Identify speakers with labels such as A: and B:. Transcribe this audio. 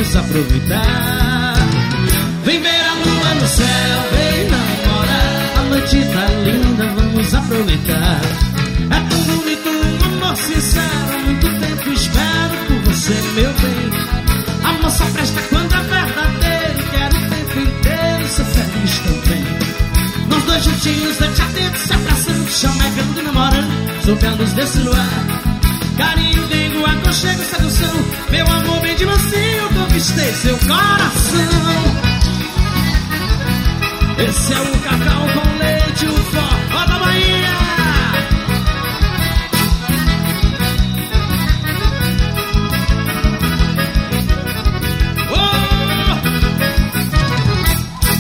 A: vamos aproveitar. Vem ver a lua no céu, vem namorar. A noite tá linda, vamos aproveitar. É tão bonito um amor sincero, há muito tempo espero por você, meu bem. Amor só presta quando é verdadeiro, quero o tempo inteiro ser feliz também. Nós dois juntinhos, noite atento, se abraçando, chamegando, namorando, sob a luz desse luar. Carinho, dengo, aconchego, sedução. Meu amor bem de mansinho, conquistei seu coração. Esse é o Cacau com